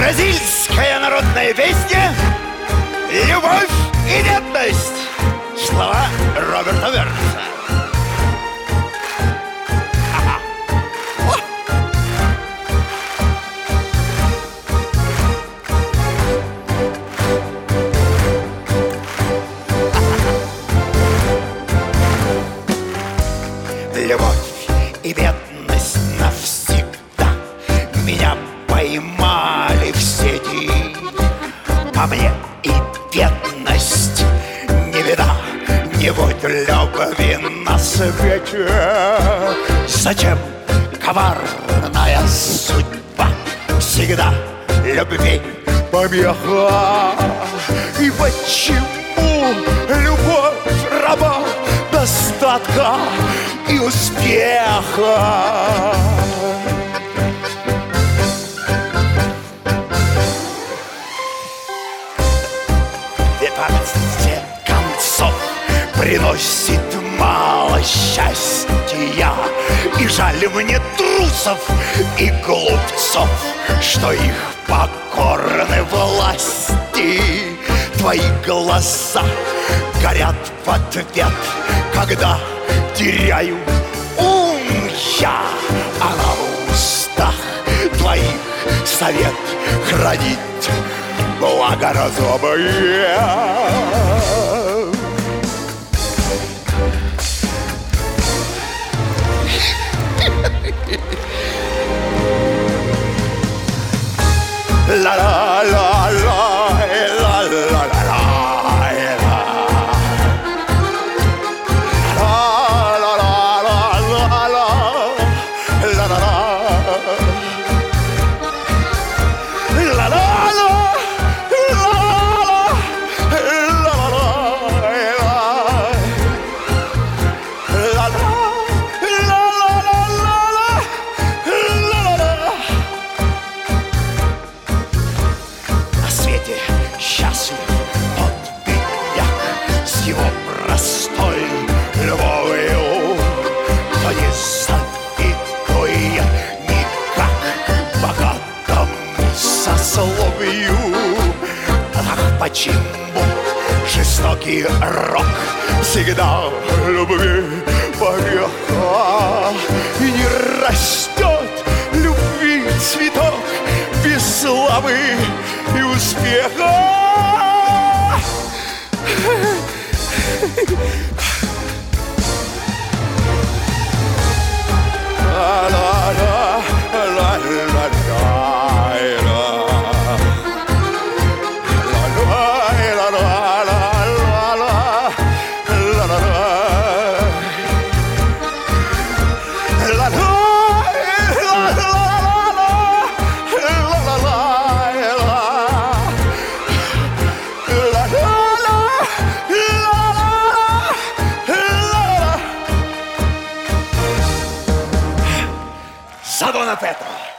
Бразильская народная песня «Любовь и бедность». Слова Роберта Вернса. Любовь и бедность навсегда меня поймали в сети. По мне и бедность не беда, не будь любви на свете. Зачем коварная судьба всегда любви помеха? И почему любовь раба достатка и успеха? В концов приносит мало счастья, и жаль мне трусов и глупцов, что их покорны власти. Твои глаза горят в ответ, когда теряю ум я, а на устах твоих совет хранить благоразумие. Счастлив тот бедняк с его простой любовью, кто не завидует никак богатому сословию. Ах, почему жестокий рок всегда любви помеха? И не растет любви цветок без славы и успеха. Дона Петра.